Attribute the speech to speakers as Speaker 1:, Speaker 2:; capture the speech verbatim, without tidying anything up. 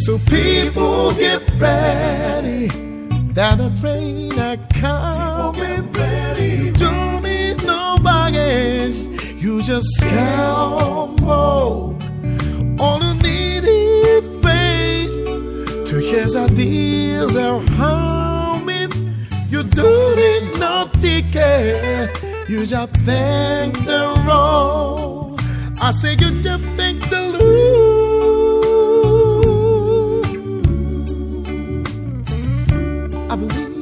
Speaker 1: So people get ready, that a train a coming. You don't need no baggage, you just come home. All you need is faith to hear the deals are humming. You don't need no ticket, you just thank the road. I say you just thank the Lord. I believe